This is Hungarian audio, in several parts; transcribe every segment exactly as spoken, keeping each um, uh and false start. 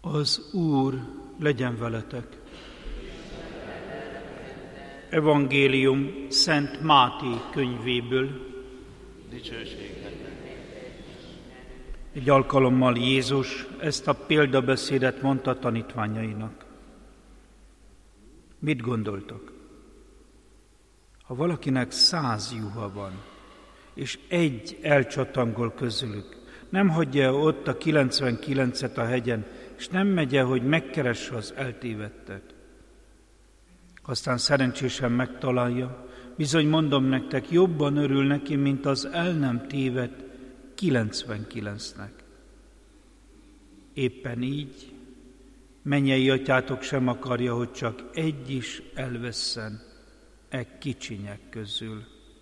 Az Úr legyen veletek. Evangélium Szent Máté könyvéből. Dicsőség neked. Egy alkalommal Jézus ezt a példabeszédet mondta tanítványainak. Mit gondoltok? Ha valakinek száz juha van, és egy elcsatangol közülük, nem hagyja ott a kilencvenkilencet a hegyen, és nem megy el, hogy megkeresse az eltévedtet. Aztán szerencsésen megtalálja, bizony mondom nektek, jobban örül neki, mint az el nem tévedt kilencvenkilencnek. Éppen így mennyei atyátok sem akarja, hogy csak egy is elvesszen e kicsinyek közül.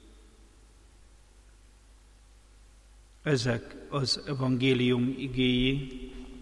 Ezek az evangélium igéi.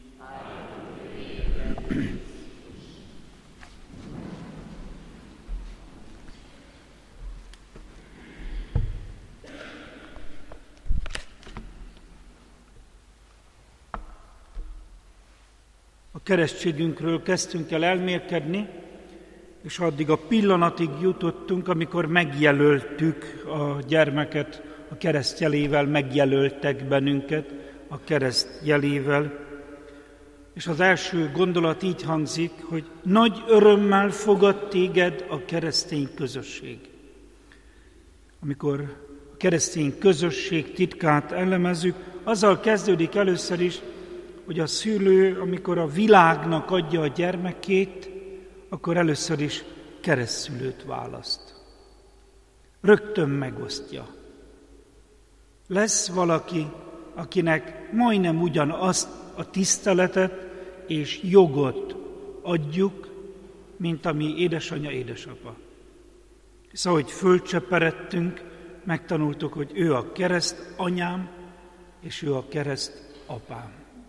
A keresztségünkről kezdtünk el elmélkedni, és addig a pillanatig jutottunk, amikor megjelöltük a gyermeket a keresztjelével, megjelöltek bennünket a keresztjelével. És az első gondolat így hangzik, hogy nagy örömmel fogad téged a keresztény közösség. Amikor a keresztény közösség titkát elemezzük, azzal kezdődik először is, hogy a szülő, amikor a világnak adja a gyermekét, akkor először is keresztszülőt választ. Rögtön megosztja. Lesz valaki, akinek majdnem ugyanazt a tiszteletet és jogot adjuk, mint ami édesanyja, édesapa. És ahogy fölcseperedtünk, megtanultuk, hogy ő a kereszt anyám, és ő a kereszt apám.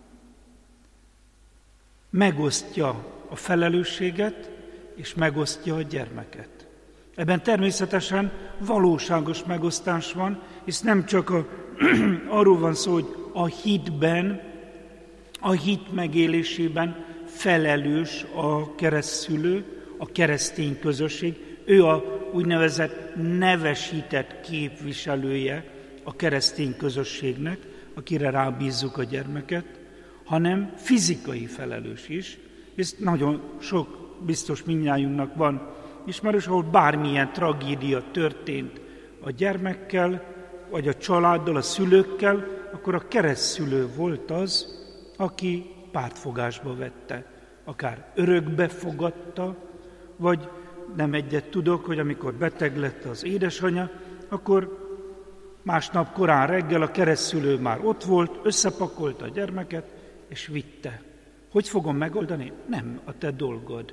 Megosztja a felelősséget, és megosztja a gyermeket. Ebben természetesen valóságos megosztás van, és nem csak a, arról van szó, hogy a hitben, a hit megélésében felelős a keresztszülő, a keresztény közösség. Ő a úgynevezett nevesített képviselője a keresztény közösségnek, akire rábízzuk a gyermeket, hanem fizikai felelős is, és nagyon sok biztos mindnyájunknak van ismerős, ahol bármilyen tragédia történt a gyermekkel, vagy a családdal, a szülőkkel, akkor a keresztszülő volt az, aki pártfogásba vette, akár örökbe fogadta, vagy nem egyet tudok, hogy amikor beteg lett az édesanyja, akkor másnap korán reggel a keresztszülő már ott volt, összepakolta a gyermeket, és vitte. Hogy fogom megoldani? Nem a te dolgod.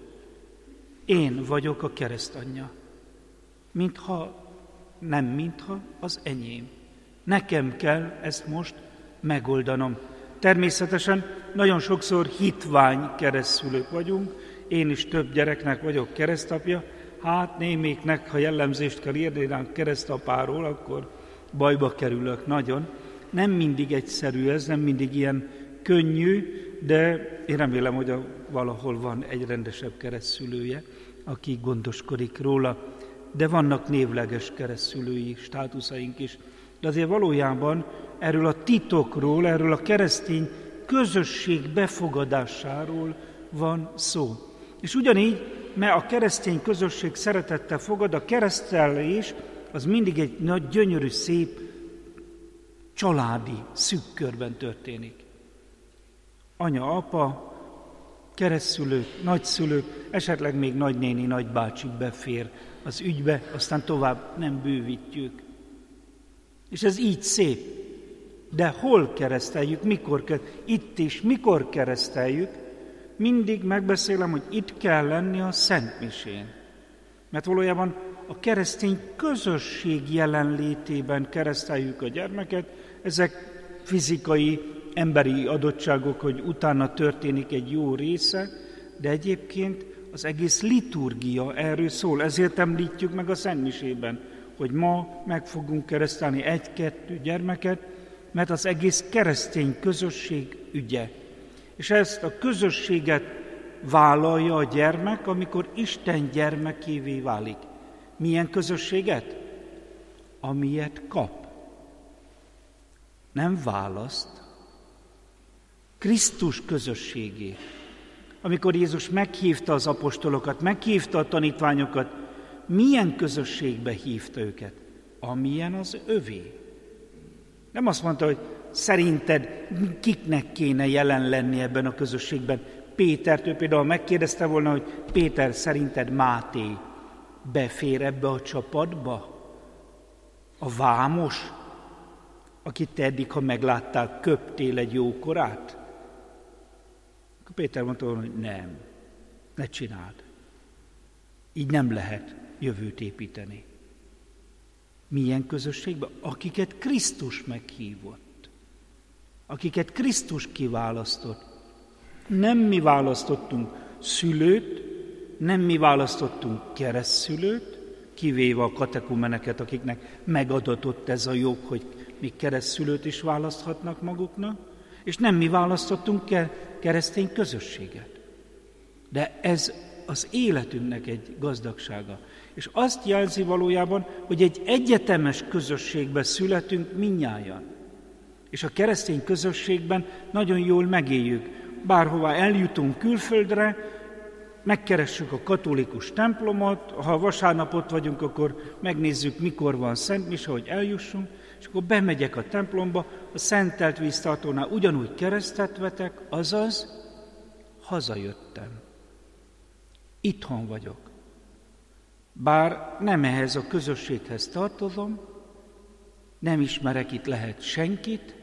Én vagyok a keresztanyja. Mintha, nem mintha, az enyém. Nekem kell ezt most megoldanom. Természetesen nagyon sokszor hitvány keresztszülők vagyunk, én is több gyereknek vagyok keresztapja, hát néméknek, ha jellemzést kell írni ránk keresztapáról, akkor bajba kerülök nagyon. Nem mindig egyszerű ez, nem mindig ilyen könnyű, de én remélem, hogy a, valahol van egy rendesebb keresztszülője, aki gondoskodik róla, de vannak névleges keresztszülői státuszaink is. De azért valójában erről a titokról, erről a keresztény közösség befogadásáról van szó. És ugyanígy, mert a keresztény közösség szeretettel fogad, a keresztelés az mindig egy nagy, gyönyörű, szép, családi, szűk körben történik. Anya, apa, keresztszülők, nagyszülők, esetleg még nagynéni, nagybácsi befér az ügybe, aztán tovább nem bővítjük. És ez így szép. De hol kereszteljük, mikor kereszteljük, itt is, mikor kereszteljük, mindig megbeszélem, hogy itt kell lenni a Szentmisén. Mert valójában a keresztény közösség jelenlétében kereszteljük a gyermeket, ezek fizikai, emberi adottságok, hogy utána történik egy jó része, de egyébként az egész liturgia erről szól. Ezért említjük meg a Szentmisében, hogy ma meg fogunk keresztelni egy-kettő gyermeket, mert az egész keresztény közösség ügye. És ezt a közösséget vállalja a gyermek, amikor Isten gyermekévé válik. Milyen közösséget? Amilyet kap. Nem választ. Krisztus közösségét. Amikor Jézus meghívta az apostolokat, meghívta a tanítványokat, milyen közösségbe hívta őket? Amilyen az övé. Nem azt mondta, hogy szerinted kiknek kéne jelen lenni ebben a közösségben. Pétert, ő például megkérdezte volna, hogy Péter, szerinted Máté befér ebbe a csapatba? A vámos, akit te eddig, ha megláttál, köptél egy jókorát? Akkor Péter mondta volna, hogy nem, ne csináld. Így nem lehet jövőt építeni. Milyen közösségben? Akiket Krisztus meghívott. Akiket Krisztus kiválasztott. Nem mi választottunk szülőt, nem mi választottunk keresztszülőt, kivéve a katekumeneket, akiknek megadatott ez a jog, hogy még keresztszülőt is választhatnak maguknak, és nem mi választottunk keresztény közösséget. De ez az életünknek egy gazdagsága. És azt jelzi valójában, hogy egy egyetemes közösségben születünk mindnyájan. És a keresztény közösségben nagyon jól megéljük. Bárhová eljutunk külföldre, megkeressük a katolikus templomot, ha vasárnap ott vagyunk, akkor megnézzük, mikor van szentmise, hogy eljussunk, és akkor bemegyek a templomba, a szentelt víztartónál ugyanúgy keresztet vetek, azaz hazajöttem. Itthon vagyok. Bár nem ehhez a közösséghez tartozom, nem ismerek itt lehet senkit,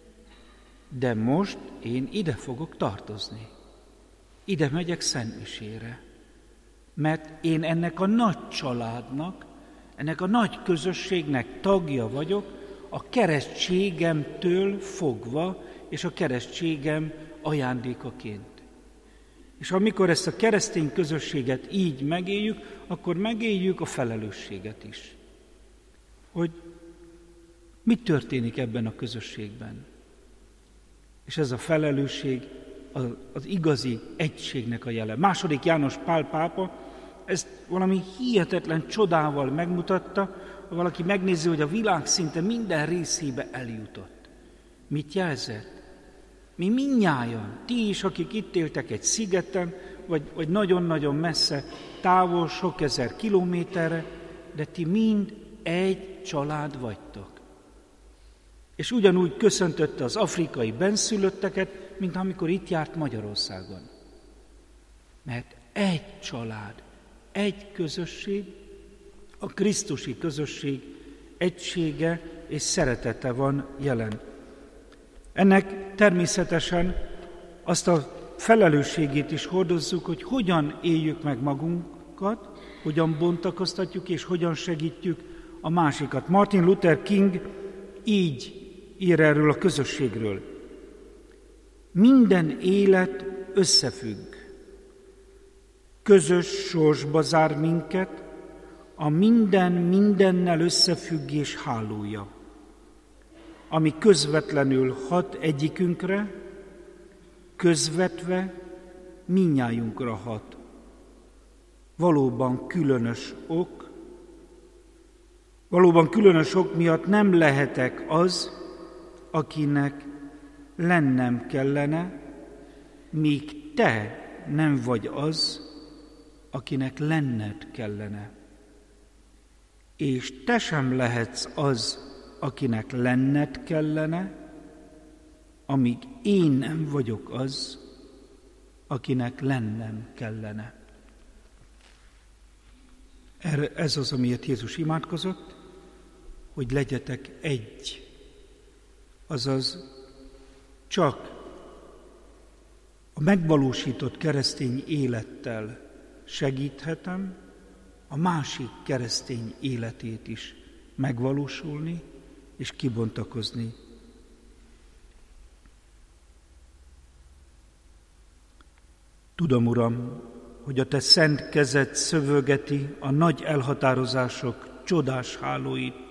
de most én ide fogok tartozni. Ide megyek szentmisére, mert én ennek a nagy családnak, ennek a nagy közösségnek tagja vagyok, a keresztségemtől fogva, és a keresztségem ajándékaként. És amikor ezt a keresztény közösséget így megéljük, akkor megéljük a felelősséget is. Hogy mi történik ebben a közösségben. És ez a felelősség az, az igazi egységnek a jele. Második János Pál pápa ezt valami hihetetlen csodával megmutatta, ha valaki megnézi, hogy a világ szinte minden részébe eljutott. Mit jelzett? Mi mindnyájan, ti is, akik itt éltek egy szigeten, vagy, vagy nagyon-nagyon messze, távol, sok ezer kilométerre, de ti mind egy család vagytok. És ugyanúgy köszöntötte az afrikai benszülötteket, mint amikor itt járt Magyarországon. Mert egy család, egy közösség, a krisztusi közösség egysége és szeretete van jelen. Ennek természetesen azt a felelősségét is hordozzuk, hogy hogyan éljük meg magunkat, hogyan bontakoztatjuk és hogyan segítjük a másikat. Martin Luther King így ír erről a közösségről. Minden élet összefügg. Közös sorsba zár minket a minden mindennel összefüggés hálója, ami közvetlenül hat egyikünkre, közvetve mindnyájunkra hat. Valóban különös ok, valóban különös ok miatt nem lehetek az, akinek lennem kellene, míg te nem vagy az, akinek lenned kellene. És te sem lehetsz az, akinek lenned kellene, amíg én nem vagyok az, akinek lennem kellene. Ez az, amiért Jézus imádkozott, hogy legyetek egy. Azaz csak a megvalósított keresztény élettel segíthetem a másik keresztény életét is megvalósulni és kibontakozni. Tudom, Uram, hogy a Te szent kezed szövögeti a nagy elhatározások csodás hálóit.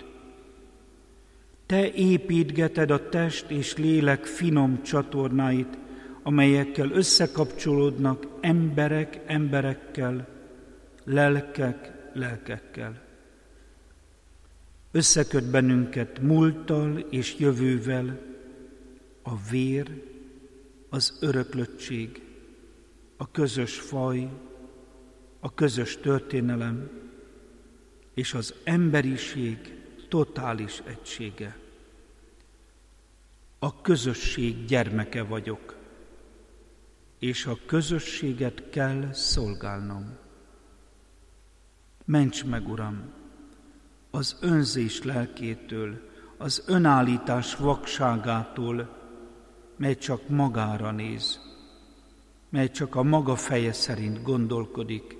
Te építgeted a test és lélek finom csatornáit, amelyekkel összekapcsolódnak emberek emberekkel, lelkek lelkekkel. Összeköt bennünket múlttal és jövővel a vér, az öröklöttség, a közös faj, a közös történelem és az emberiség totális egysége. A közösség gyermeke vagyok, és a közösséget kell szolgálnom. Ments meg, Uram, az önzés lelkétől, az önállítás vakságától, mely csak magára néz, mely csak a maga feje szerint gondolkodik,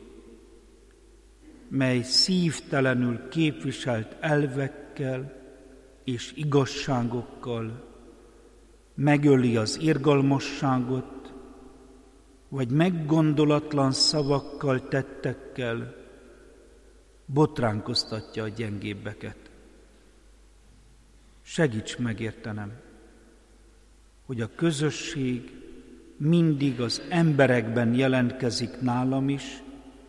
mely szívtelenül képviselt elvekkel és igazságokkal megöli az irgalmasságot, vagy meggondolatlan szavakkal, tettekkel botránkoztatja a gyengébbeket. Segíts megértenem, hogy a közösség mindig az emberekben jelentkezik nálam is,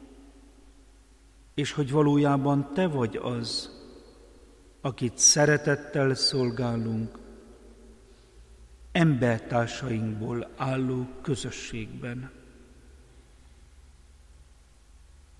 és hogy valójában Te vagy az, akit szeretettel szolgálunk, embertársainkból álló közösségben.